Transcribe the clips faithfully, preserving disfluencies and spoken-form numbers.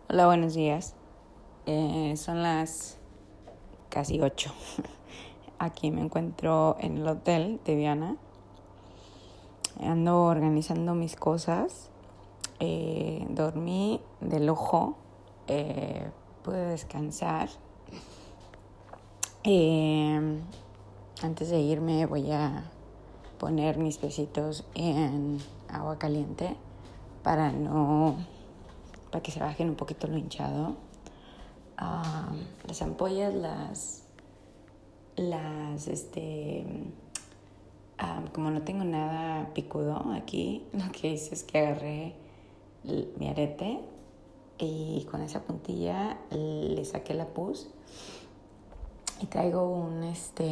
Hola, buenos días. Eh, son las casi ocho. Aquí me encuentro en el hotel de Viana. Ando organizando mis cosas. Eh, dormí de lujo. Eh, pude descansar. Eh, antes de irme voy a poner mis piecitos en agua caliente para no para que se bajen un poquito lo hinchado. Uh, las ampollas las las este um, como no tengo nada picudo aquí, lo que hice es que agarré l- mi arete y con esa puntilla le saqué la pus y traigo un este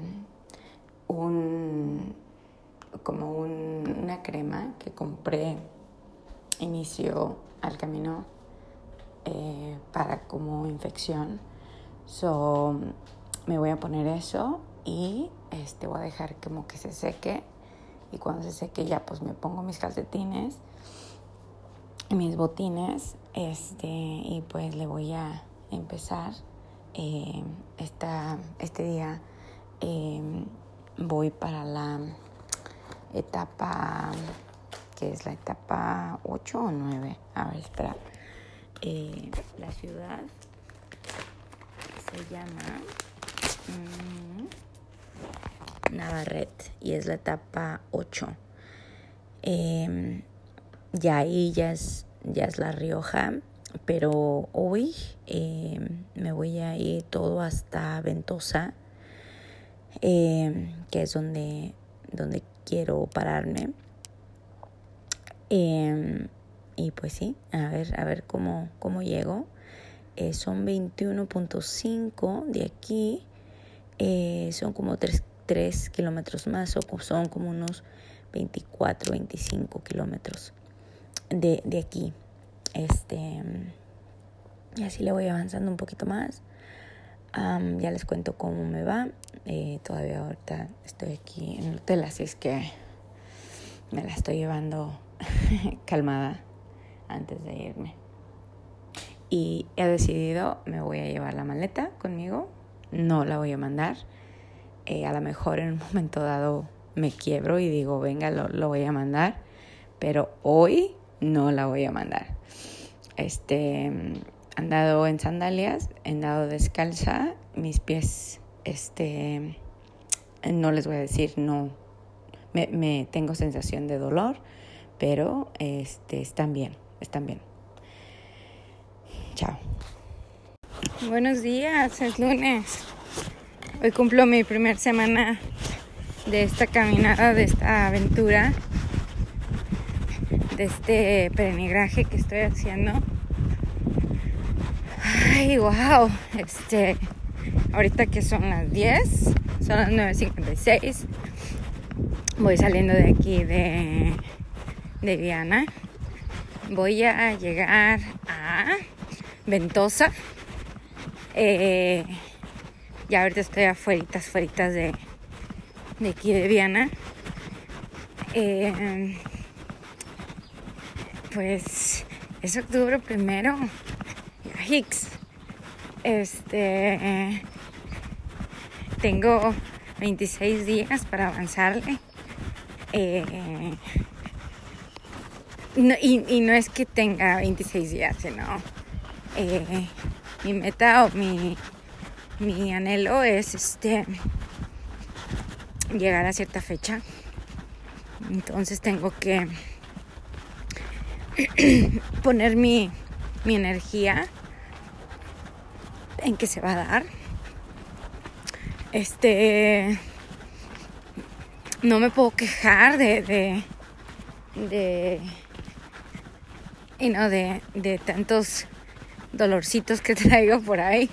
un como un, una crema que compré inicio al camino eh, para como infección. So, me voy a poner eso y este voy a dejar como que se seque, y cuando se seque ya pues me pongo mis calcetines y mis botines este y pues le voy a empezar eh, esta, este día. eh, voy para la etapa que es la etapa ocho o nueve. A ver, espera. Eh, la ciudad se llama mmm, Navarrete y es la etapa ocho. Eh, ya ahí ya es, ya es La Rioja, pero hoy eh, me voy a ir todo hasta Ventosa, eh, que es donde, donde quiero pararme. Eh, y pues sí, a ver, a ver cómo, cómo llego. Eh, son veintiuno punto cinco de aquí. Eh, son como tres kilómetros más, o son como unos veinticuatro, veinticinco kilómetros de, de aquí. Este, y así le voy avanzando un poquito más. Um, ya les cuento cómo me va. Eh, todavía ahorita estoy aquí en el hotel, así es que me la estoy llevando calmada antes de irme. Y he decidido, me voy a llevar la maleta conmigo, no la voy a mandar. Eh, a lo mejor en un momento dado me quiebro y digo, venga, lo, lo voy a mandar, pero hoy no la voy a mandar. Este, he andado en sandalias, he andado descalza, mis pies, este, no les voy a decir, no, me, me tengo sensación de dolor, pero este, están bien, están bien. Chao. Buenos días, es lunes. Hoy cumplo mi primer semana de esta caminada, de esta aventura, de este peregrinaje que estoy haciendo. Ay, wow. Este, ahorita que son las diez, son las nueve cincuenta y seis. Voy saliendo de aquí de, de Viana. Voy a llegar a Ventosa. Eh, ya ahorita estoy afueritas, afueritas de, de aquí de Viana. Eh, pues es octubre primero. Hicks. Este, tengo veintiséis días para avanzarle. Eh, no, y, y no es que tenga veintiséis días, sino eh, mi meta o mi, mi anhelo es este llegar a cierta fecha. Entonces tengo que poner mi, mi energía en que se va a dar. Este, no me puedo quejar de de de y no de, de tantos dolorcitos que traigo por ahí,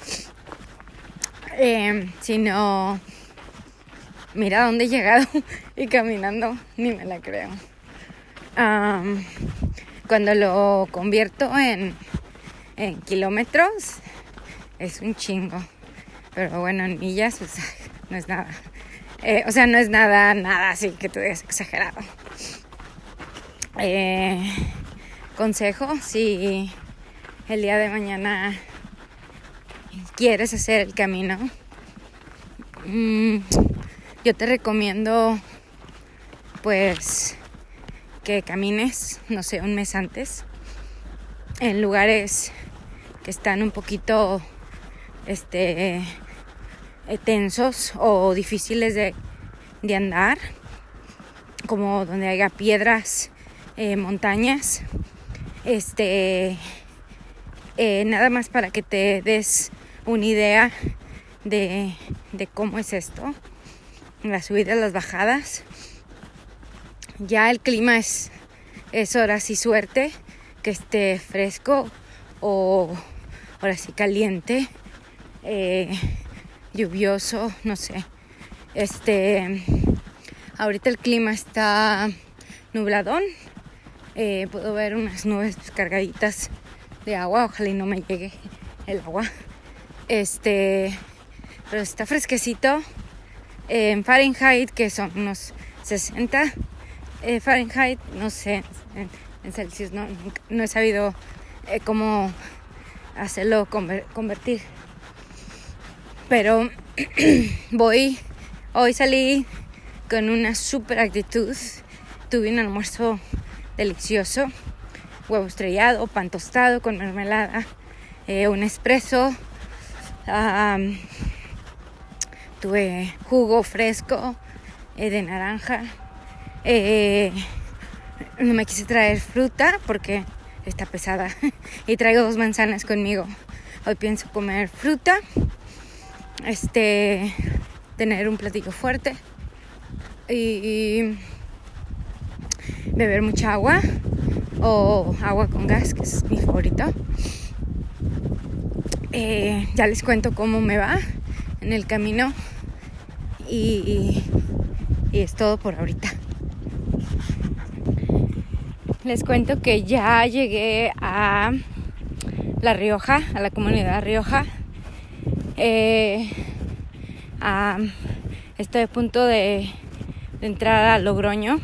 eh, sino mira dónde he llegado y caminando ni me la creo. Um, cuando lo convierto en en kilómetros es un chingo, pero bueno, en millas pues, no es nada. Eh, o sea, no es nada, nada así que tú digas exagerado. Eh, consejo, si el día de mañana quieres hacer el camino, mmm, yo te recomiendo pues que camines, no sé, un mes antes, en lugares que están un poquito este tensos o difíciles de, de andar, como donde haya piedras, eh, montañas, este eh, nada más para que te des una idea de, de cómo es esto, las subidas, las bajadas. Ya el clima es, es ahora sí suerte que esté fresco o ahora sí caliente, eh, lluvioso, no sé. Este, ahorita el clima está nubladón, eh, puedo ver unas nubes cargaditas de agua, ojalá y no me llegue el agua. Este, pero está fresquecito. Eh, en Fahrenheit, que son unos sesenta eh, Fahrenheit, no sé, en, en Celsius no, no he sabido eh, cómo hacerlo conver- convertir. Pero voy, hoy salí con una super actitud. Tuve un almuerzo delicioso, huevo estrellado, pan tostado con mermelada, eh, un espresso, um, tuve jugo fresco eh, de naranja, eh, no me quise traer fruta porque está pesada y traigo dos manzanas conmigo. Hoy pienso comer fruta, este, tener un platillo fuerte y, y beber mucha agua o agua con gas, que es mi favorito. Eh, ya les cuento cómo me va en el camino y, y es todo por ahorita. Les cuento que ya llegué a La Rioja, a la comunidad Rioja. Eh, a, estoy a punto de, de entrar a Logroño.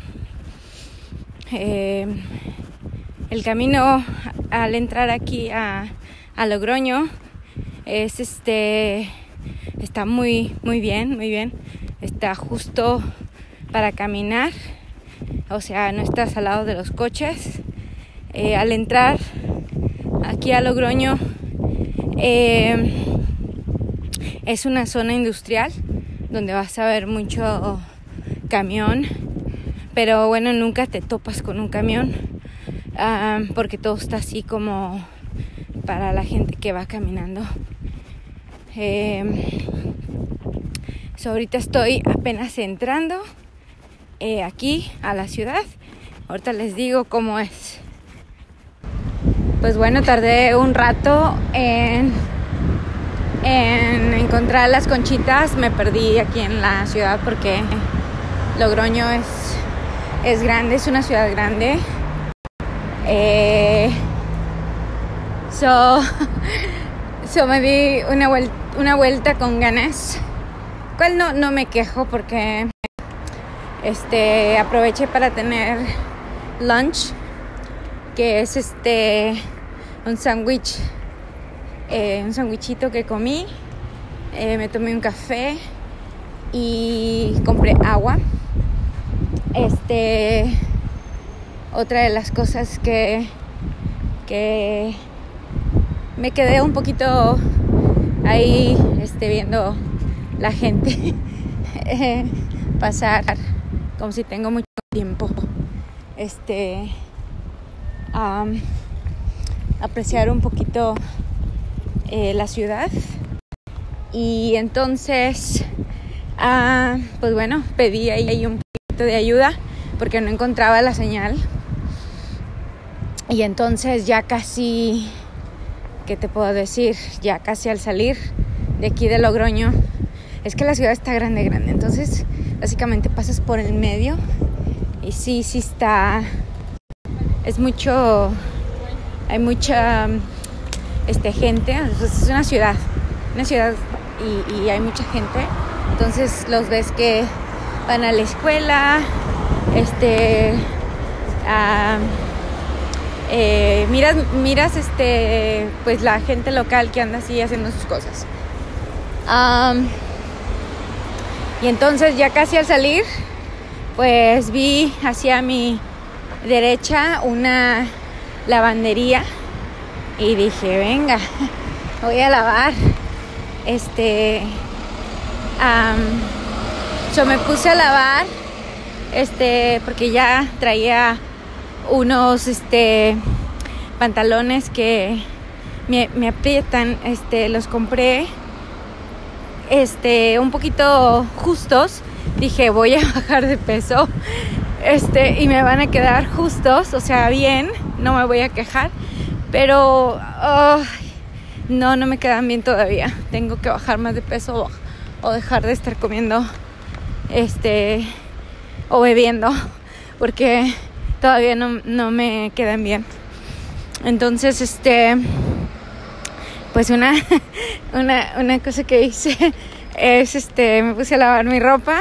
Eh, el camino al entrar aquí a, a Logroño es este está muy muy bien, muy bien. Está justo para caminar, o sea, no estás al lado de los coches. Eh, al entrar aquí a Logroño, eh, es una zona industrial donde vas a ver mucho camión, pero bueno, nunca te topas con un camión, uh, porque todo está así como para la gente que va caminando. Eh, so ahorita estoy apenas entrando eh, aquí a la ciudad. Ahorita les digo cómo es. Pues bueno, tardé un rato en, en encontrar las conchitas. Me perdí aquí en la ciudad porque Logroño es, es grande, es una ciudad grande. Eh, so, so me di una vuelta, una vuelta con ganas. Cual no, no me quejo porque este aproveché para tener lunch, que es este un sándwich, eh, un sándwichito que comí. Eh, me tomé un café y compré agua. Este, otra de las cosas que que me quedé un poquito ahí, este, viendo la gente eh, pasar, como si tengo mucho tiempo, este, um, apreciar un poquito eh, la ciudad. Y entonces, uh, pues bueno, pedí ahí un poquito de ayuda porque no encontraba la señal. Y entonces ya casi, ¿qué te puedo decir? Ya casi al salir de aquí de Logroño, es que la ciudad está grande, grande. Entonces, básicamente pasas por el medio y sí, sí está, es mucho, hay mucha este, gente. Entonces, es una ciudad, una ciudad y, y hay mucha gente. Entonces, los ves que van a la escuela, este, a... eh, miras, miras este, pues la gente local que anda así haciendo sus cosas. Um, y entonces ya casi al salir, pues vi hacia mi derecha una lavandería y dije, venga, voy a lavar. Este, um, yo me puse a lavar, este, porque ya traía unos, este, pantalones que me, me aprietan, este, los compré, este, un poquito justos. Dije, voy a bajar de peso, este, y me van a quedar justos, o sea, bien, no me voy a quejar, pero oh, no, no me quedan bien todavía. Tengo que bajar más de peso o, o dejar de estar comiendo, este, o bebiendo, porque todavía no, no me quedan bien. Entonces, este, pues una, una, una cosa que hice es, este, me puse a lavar mi ropa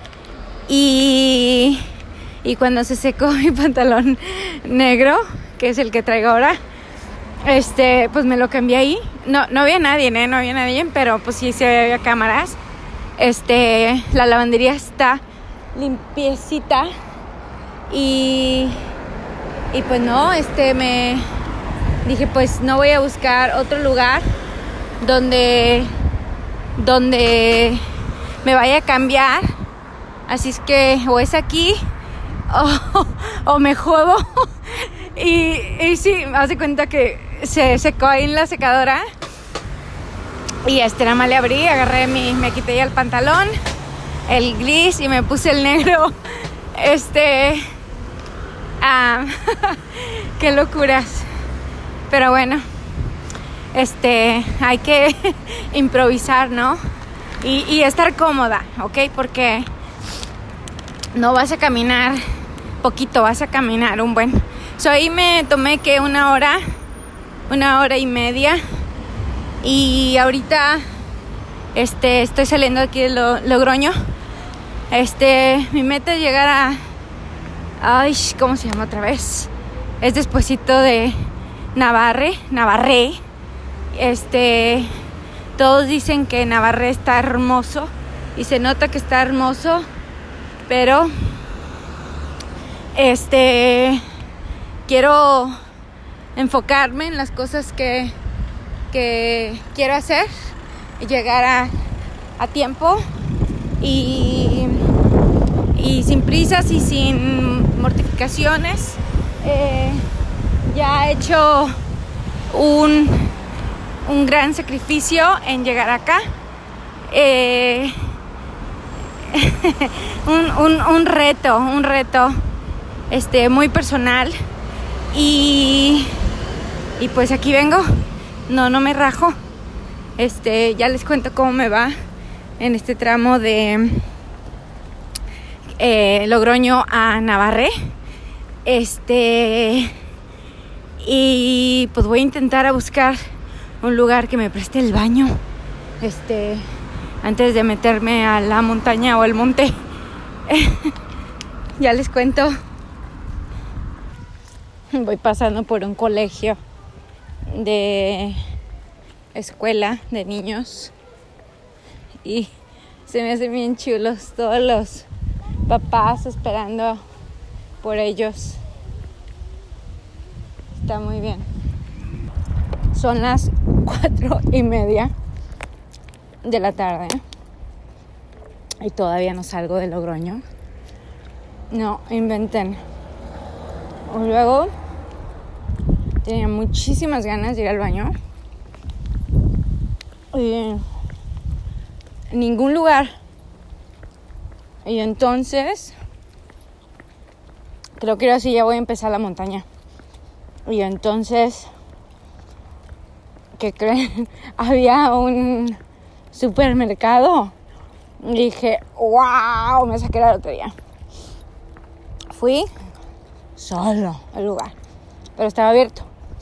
y, y cuando se secó mi pantalón negro, que es el que traigo ahora, este, pues me lo cambié ahí. No, no había nadie, ¿eh? No había nadie, pero pues sí, sí había cámaras. Este, la lavandería está limpiecita y, y pues no, este, me dije, pues no voy a buscar otro lugar donde, donde me vaya a cambiar. Así es que o es aquí o, o me jodo. Y, y sí, me hace cuenta que se secó ahí en la secadora. Y este, nada más le abrí, agarré mi, me quité ya el pantalón, el gris, y me puse el negro. Este, ah, qué locuras. Pero bueno, este, hay que improvisar, ¿no? Y, y estar cómoda, ¿ok? Porque no vas a caminar poquito, vas a caminar un buen. So, ahí me tomé que una hora, una hora y media. Y ahorita, este, estoy saliendo aquí de Lo, Logroño. Este, mi meta es llegar a, ay, ¿cómo se llama otra vez? Es despuesito de Navarre, Navarré. Este, todos dicen que Navarré está hermoso y se nota que está hermoso, pero este, quiero enfocarme en las cosas que, que quiero hacer y llegar a, a tiempo y, y sin prisas y sin mortificaciones. Eh, ya he hecho un, un gran sacrificio en llegar acá. Eh, un, un, un reto, un reto este, muy personal. Y, y pues aquí vengo. No, no me rajo. Este, ya les cuento cómo me va en este tramo de eh, Logroño a Navarré. Este, y pues voy a intentar a buscar un lugar que me preste el baño. Este, antes de meterme a la montaña o al monte. Ya les cuento. Voy pasando por un colegio de escuela de niños y se me hacen bien chulos todos los papás esperando por ellos. Está muy bien. Son las cuatro y media de la tarde y todavía no salgo de Logroño. No inventen. Luego tenía muchísimas ganas de ir al baño y en ningún lugar. Y entonces creo que ahora sí ya voy a empezar la montaña. Y entonces, ¿qué creen? Había un supermercado. Y dije, wow, me saqué la lotería. Fui solo al lugar, pero estaba abierto.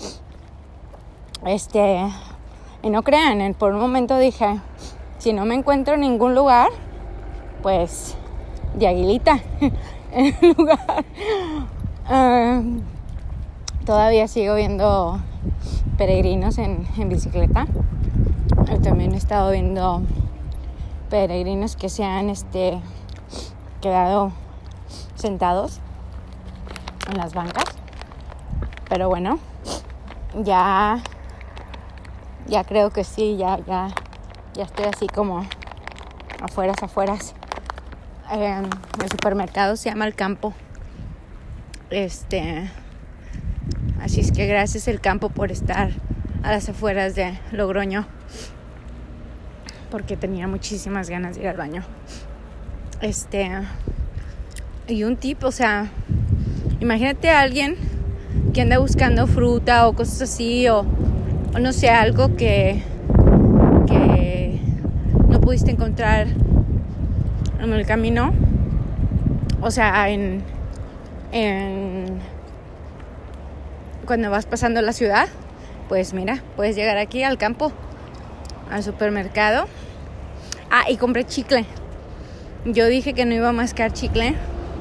Este, y no crean, por un momento dije, si no me encuentro en ningún lugar, pues de aguilita en el lugar. Uh, todavía sigo viendo peregrinos en, en bicicleta. Yo también he estado viendo peregrinos que se han este, quedado sentados en las bancas. Pero bueno, ya, ya creo que sí, ya, ya, ya estoy así como afueras, afueras. Eh, el supermercado se llama El Campo. Este, así es que gracias El Campo por estar a las afueras de Logroño, porque tenía muchísimas ganas de ir al baño. Este, y un tip, o sea, imagínate a alguien que anda buscando fruta o cosas así, o, o no sé, algo que, que no pudiste encontrar en el camino, o sea, en, en cuando vas pasando la ciudad, pues mira, puedes llegar aquí al campo, al supermercado. Ah, y compré chicle. Yo dije que no iba a mascar chicle,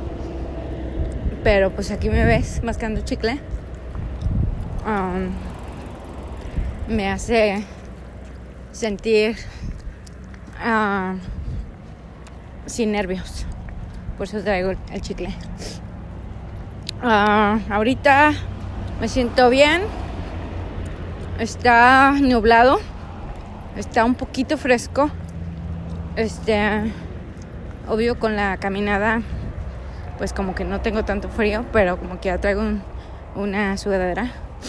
pero pues aquí me ves mascando chicle. Um, me hace sentir uh, sin nervios. Por eso traigo el, el chicle. Uh, ahorita me siento bien. Está nublado. Está un poquito fresco. Este, obvio con la caminada, pues como que no tengo tanto frío, pero como que ya traigo un, una sudadera.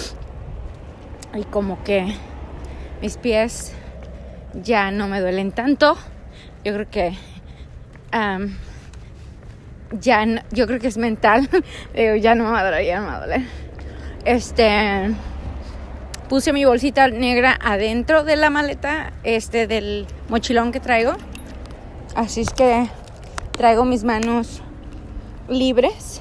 Y como que mis pies ya no me duelen tanto. Yo creo que um, ya no, yo creo que es mental. Digo, ya no me va a doler, ya no me va a doler. Este, puse mi bolsita negra adentro de la maleta, este, del mochilón que traigo. Así es que traigo mis manos libres.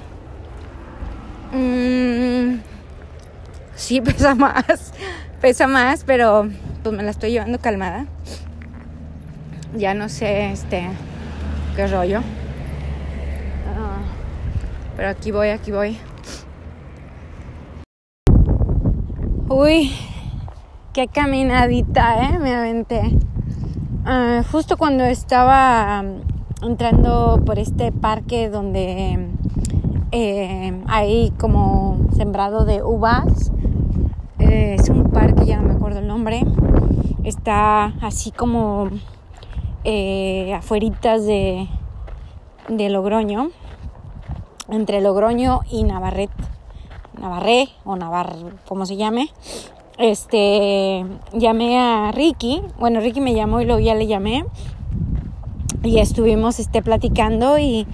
Mm, sí, pesa más. Pesa más, pero pues me la estoy llevando calmada. Ya no sé este qué rollo. Uh, pero aquí voy, aquí voy. Uy, qué caminadita, ¿eh? Me aventé. Uh, justo cuando estaba um, entrando por este parque donde eh, hay como sembrado de uvas. Eh, es un parque, ya no me acuerdo el nombre. Está así como eh, afueritas de, de Logroño, entre Logroño y Navarret. Navarré o Navar, como se llame. Este, llamé a Ricky, bueno, Ricky me llamó y luego ya le llamé y estuvimos este, platicando y,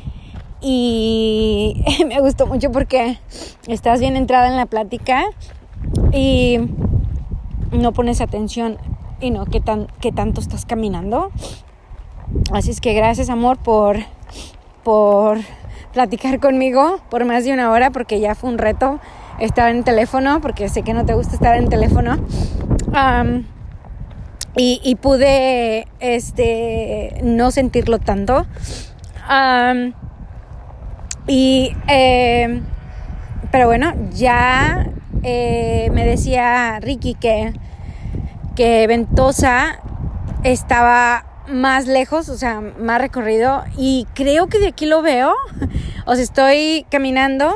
y me gustó mucho porque estás bien entrada en la plática y no pones atención y no qué tan, qué tanto estás caminando. Así es que gracias, amor, por, por platicar conmigo por más de una hora, porque ya fue un reto estar en teléfono, porque sé que no te gusta estar en teléfono. Um, y, y pude este, no sentirlo tanto. Um, y eh, pero bueno, ya eh, me decía Ricky que, que Ventosa estaba más lejos, o sea, más recorrido, y creo que de aquí lo veo. O sea, estoy caminando.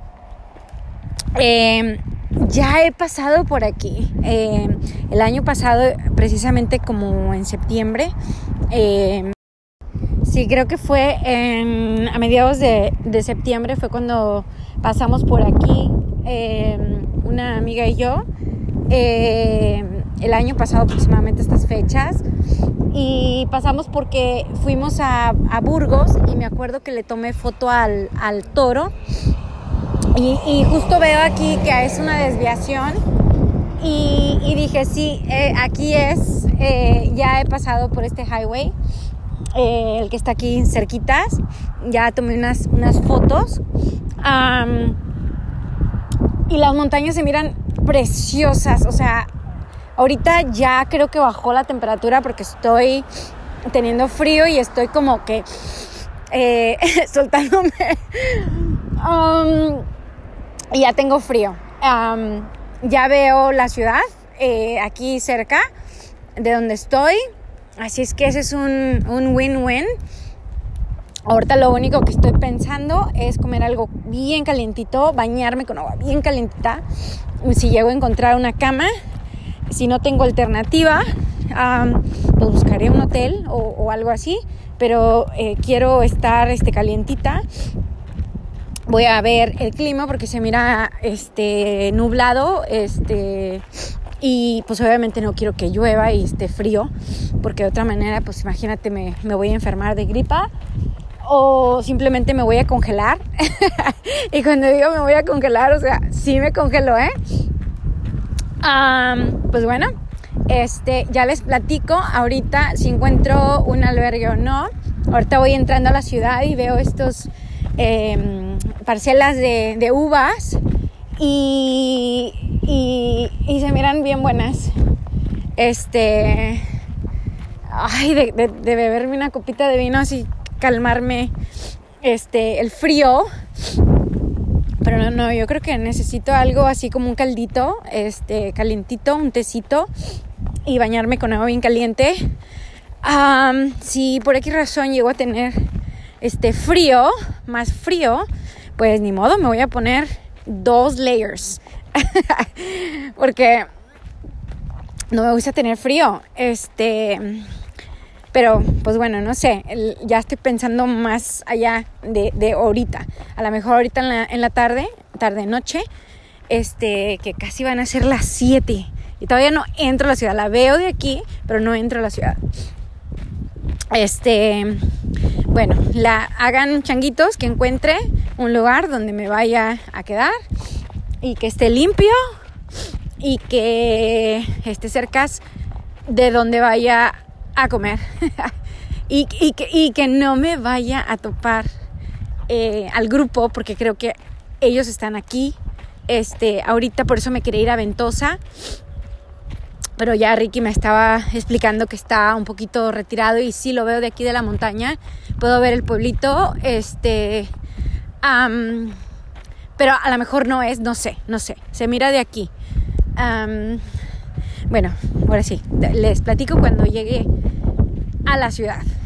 Eh, ya he pasado por aquí. Eh, el año pasado, precisamente como en septiembre, eh, sí, creo que fue en, a mediados de, de septiembre fue cuando pasamos por aquí, eh, una amiga y yo, eh, el año pasado aproximadamente estas fechas, y pasamos porque fuimos a, a Burgos y me acuerdo que le tomé foto al, al toro. Y, y justo veo aquí que es una desviación y, y dije, sí, eh, aquí es, eh, ya he pasado por este highway, eh, el que está aquí cerquitas, ya tomé unas, unas fotos um, y las montañas se miran preciosas. O sea, ahorita ya creo que bajó la temperatura porque estoy teniendo frío y estoy como que eh, soltándome. Um, Y ya tengo frío. Um, ya veo la ciudad eh, aquí cerca de donde estoy. Así es que ese es un, un win-win. Ahorita lo único que estoy pensando es comer algo bien calientito, bañarme con agua bien calientita. Si llego a encontrar una cama, si no tengo alternativa, um, pues buscaré un hotel o, o algo así. Pero eh, quiero estar este, calientita. Voy a ver el clima porque se mira este, nublado. Este, y pues obviamente no quiero que llueva y esté frío. Porque de otra manera, pues imagínate, me, me voy a enfermar de gripa. O simplemente me voy a congelar. Y cuando digo me voy a congelar, o sea, sí me congelo, ¿eh? Um, pues bueno, este, ya les platico ahorita si encuentro un albergue o no. Ahorita voy entrando a la ciudad y veo estos eh, parcelas de, de uvas y, y, y se miran bien buenas. Este, ay, de, de, de beberme una copita de vino así, calmarme este el frío, pero no, no, yo creo que necesito algo así como un caldito, este, calientito, un tecito y bañarme con agua bien caliente. Um, si por X razón llego a tener este frío, más frío, pues ni modo, me voy a poner dos layers, porque no me gusta tener frío, este... Pero, pues bueno, no sé, el, ya estoy pensando más allá de, de ahorita. A lo mejor ahorita en la, en la tarde, tarde-noche, este, que casi van a ser las siete. Y todavía no entro a la ciudad. La veo de aquí, pero no entro a la ciudad. Este, bueno, la, hagan changuitos que encuentre un lugar donde me vaya a quedar. Y que esté limpio. Y que esté cerca de donde vaya a comer y, y, que, y que no me vaya a topar eh, al grupo porque creo que ellos están aquí este, ahorita, por eso me quería ir a Ventosa, pero ya Ricky me estaba explicando que está un poquito retirado y sí lo veo de aquí de la montaña, puedo ver el pueblito, este, um, pero a lo mejor no es, no sé, no sé, se mira de aquí. Um, bueno, ahora sí, les platico cuando llegue a la ciudad.